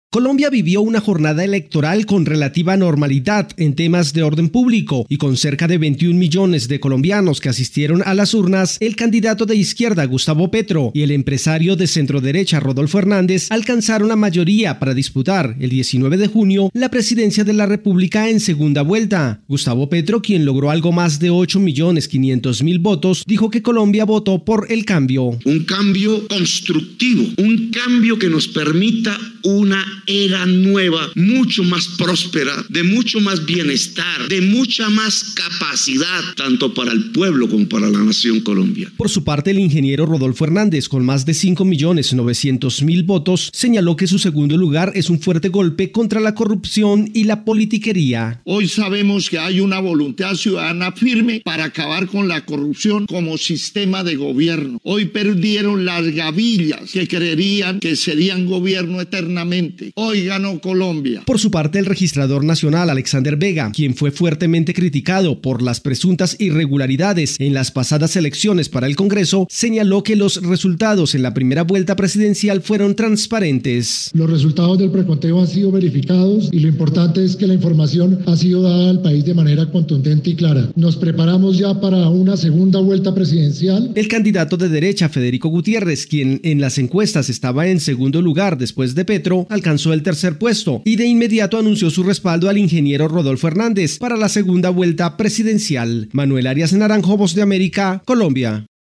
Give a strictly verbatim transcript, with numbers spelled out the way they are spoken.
Colombia vivió una jornada electoral con relativa normalidad en temas de orden público y con cerca de veintiún millones de colombianos que asistieron a las urnas. El candidato de izquierda Gustavo Petro y el empresario de centroderecha Rodolfo Hernández alcanzaron la mayoría para disputar el diecinueve de junio la presidencia de la República en segunda vuelta. Gustavo Petro, quien logró algo más de ocho millones quinientos mil votos, dijo que Colombia votó por el cambio. Un cambio constructivo, un cambio que nos permita una era nueva, mucho más próspera, de mucho más bienestar, de mucha más capacidad, tanto para el pueblo como para la nación Colombia. Por su parte, el ingeniero Rodolfo Hernández, con más de cinco millones novecientos mil votos, señaló que su segundo lugar es un fuerte golpe contra la corrupción y la politiquería. Hoy sabemos que hay una voluntad ciudadana firme para acabar con la corrupción como sistema de gobierno. Hoy perdieron las gavillas que creerían que serían gobierno eternamente. Hoy ganó Colombia. Por su parte, el registrador nacional Alexander Vega, quien fue fuertemente criticado por las presuntas irregularidades en las pasadas elecciones para el Congreso, señaló que los resultados en la primera vuelta presidencial fueron transparentes. Los resultados del preconteo han sido verificados y lo importante es que la información ha sido dada al país de manera contundente y clara. Nos preparamos ya para una segunda vuelta presidencial. El candidato de derecha, Federico Gutiérrez, quien en las encuestas estaba en segundo lugar después de Petro, alcanzó el tercer puesto y de inmediato anunció su respaldo al ingeniero Rodolfo Hernández para la segunda vuelta presidencial. Manuel Arias Naranjo, Voz de América, Colombia.